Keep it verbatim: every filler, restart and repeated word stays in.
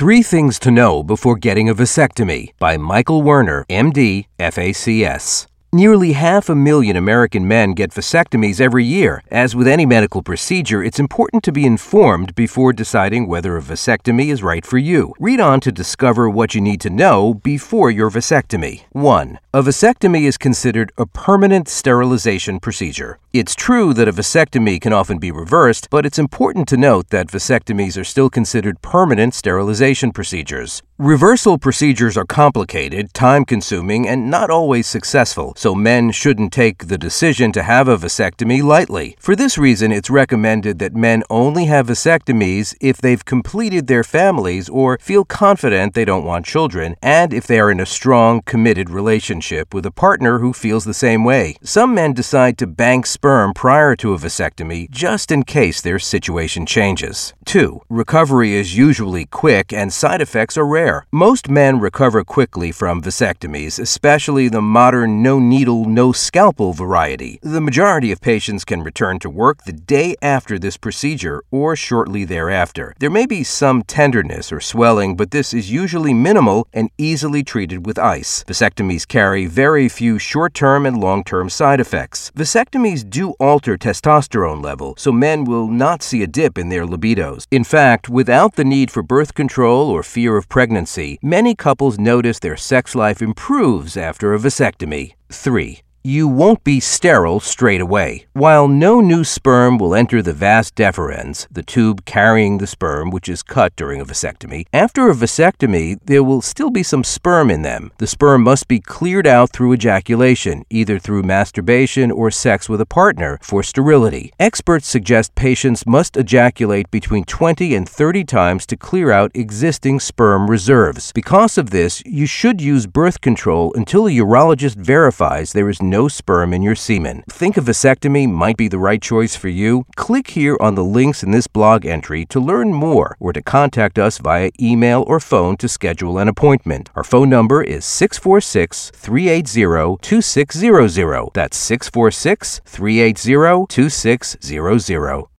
Three Things to Know Before Getting a Vasectomy by Michael Werner, M D, F A C S. Nearly half a million American men get vasectomies every year. As with any medical procedure, it's important to be informed before deciding whether a vasectomy is right for you. Read on to discover what you need to know before your vasectomy. one. A vasectomy is considered a permanent sterilization procedure. It's true that a vasectomy can often be reversed, but it's important to note that vasectomies are still considered permanent sterilization procedures. Reversal procedures are complicated, time-consuming, and not always successful, so men shouldn't take the decision to have a vasectomy lightly. For this reason, it's recommended that men only have vasectomies if they've completed their families or feel confident they don't want children, and if they are in a strong, committed relationship with a partner who feels the same way. Some men decide to bank sperm prior to a vasectomy just in case their situation changes. two. Recovery is usually quick and side effects are rare. Most men recover quickly from vasectomies, especially the modern no-needle, no-scalpel variety. The majority of patients can return to work the day after this procedure or shortly thereafter. There may be some tenderness or swelling, but this is usually minimal and easily treated with ice. Vasectomies carry very few short-term and long-term side effects. Vasectomies do alter testosterone level, so men will not see a dip in their libidos. In fact, without the need for birth control or fear of pregnancy, many couples notice their sex life improves after a vasectomy. three. You won't be sterile straight away. While no new sperm will enter the vas deferens, the tube carrying the sperm which is cut during a vasectomy, after a vasectomy, there will still be some sperm in them. The sperm must be cleared out through ejaculation, either through masturbation or sex with a partner, for sterility. Experts suggest patients must ejaculate between twenty and thirty times to clear out existing sperm reserves. Because of this, you should use birth control until a urologist verifies there is no no sperm in your semen. Think a vasectomy might be the right choice for you? Click here on the links in this blog entry to learn more or to contact us via email or phone to schedule an appointment. Our phone number is six four six, three eight zero, two six zero zero. That's six four six, three eight zero, two six zero zero.